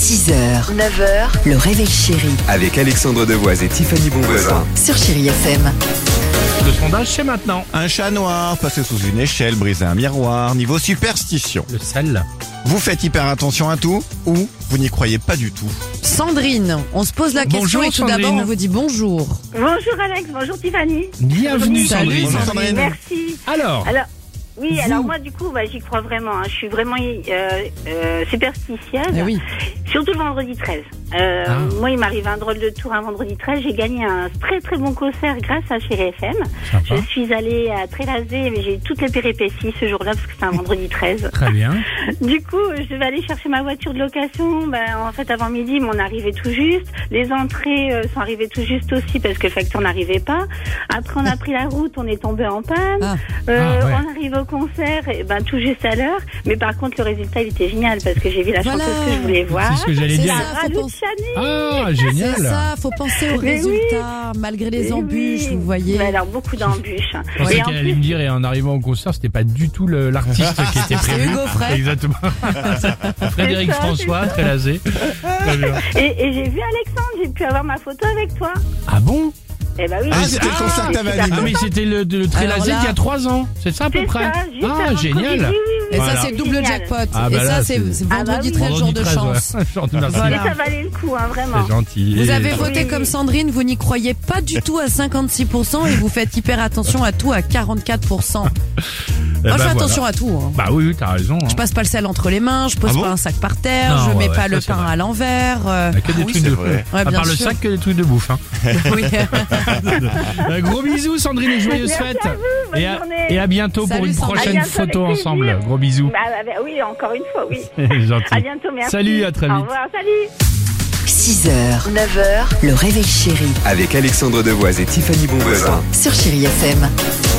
6h, 9h, le réveil chéri Avec Alexandre Devoise et Tiffany Bonvoisin. sur Chéri FM. Le sondage, c'est maintenant. Un chat noir, passer sous une échelle, briser un miroir, niveau superstition. Le sel. Vous faites hyper attention à tout ou vous n'y croyez pas du tout? Sandrine, on se pose la question Bonjour, et tout d'abord Sandrine. on vous dit bonjour. Bonjour Alex, bonjour Tiffany. Bienvenue, Salut, Sandrine. Bonjour Sandrine. Merci. Alors, Oui, alors moi du coup, j'y crois vraiment. Je suis vraiment superstitieuse. Eh oui. Surtout le vendredi 13. Moi, il m'arrive un drôle de tour un vendredi 13. J'ai gagné un très très bon concert grâce à Chéri FM. Sympa. Je suis allée à Trélazé, mais j'ai eu toutes les péripéties ce jour-là parce que c'est un vendredi 13. très bien. Du coup, je devais aller chercher ma voiture de location. En fait, avant midi, on arrivait tout juste. Les entrées sont arrivées tout juste aussi parce que le facteur n'arrivait pas. Après, on a pris la route, on est tombé en panne. Ouais. On arrive au concert, et tout juste à l'heure. Mais par contre, le résultat, il était génial parce que j'ai vu la Voilà. chanteuse que je voulais voir. C'est ce que j'allais C'est dire. ça. Sarah faut penser- Luciani. Ah, C'est génial. ça, faut penser aux Mais oui. résultats, malgré les Eh embûches, oui. vous voyez. Mais alors, beaucoup d'embûches. Je pensais Et en qu'elle allait plus, me dire, et en arrivant au concert, c'était pas du tout l'artiste qui était C'est prévu. Hugo Frey. Exactement. Frédéric C'est ça, François, très lasé. Très bien. et j'ai vu Alexandre, j'ai pu avoir ma photo avec toi. Ah bon? Eh ben oui. Ah, c'était le concert que t'avais Ah, animé. mais c'était le très Alors lasé là- d'il y a 3 ans. C'est ça à peu C'est près? ça, juste Ah, avant génial. Covid. Oui, Et Voilà. ça c'est double Génial. jackpot. Ah, et bah ça là, c'est c'est- vendredi oui. 13 jours Vendredi de 13, chance. ouais. Merci. Mais Voilà. ça valait le coup, vraiment. C'est gentil. Vous Et- avez voté Oui. comme Sandrine, vous n'y croyez pas du tout à 56% et vous faites hyper attention à tout à 44%. Eh Moi je ben, fais voilà. attention à tout. Hein. Bah oui, t'as raison. Hein. Je passe pas le sel entre les mains, je pose Ah bon pas un sac par terre, Non, je mets ouais, pas ça, le c'est pain vrai. à l'envers. Que des oui, trucs c'est de vrai. Ouais, à bien part le sûr. sac, que des trucs de bouffe. Hein. Oui. Gros bisous, Sandrine, et joyeuses Merci fêtes. à vous, bonne journée. Et à bientôt Salut, pour une Sandrine. prochaine À bientôt, photo avec ensemble. plaisir. Gros bisous. Oui, encore une fois, oui. Gentil. À bientôt, merci. Salut, à très Au vite. revoir, salut. 6h, 9h, le réveil chéri Avec Alexandre Devoise et Tiffany Bonvoisin. sur Chéri FM.